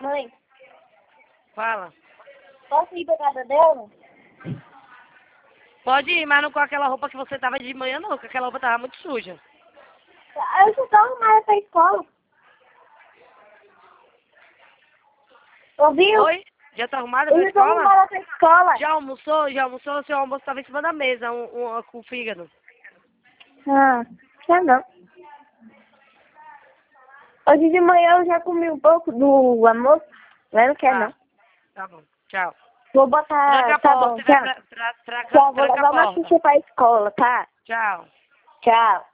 Mãe, Fala. posso ir pra casa dela? Pode ir, mas não com aquela roupa que você tava de manhã, não, que aquela roupa tava muito suja. Eu só tô arrumada pra escola. Ouviu? Oi? Já tá arrumada pra Eu já tô escola? arrumada pra escola. Já almoçou? Já almoçou? Seu almoço tava em cima da mesa, com fígado. Ah, quer não. Hoje de manhã eu já comi um pouco do almoço, mas não quer não. Tá bom. Tchau. Vou botar, Tranca a tá porta, bom, se tchau. vai Tchau, vou tranca a levar uma porta. ficha pra escola, tá? Tchau. Tchau.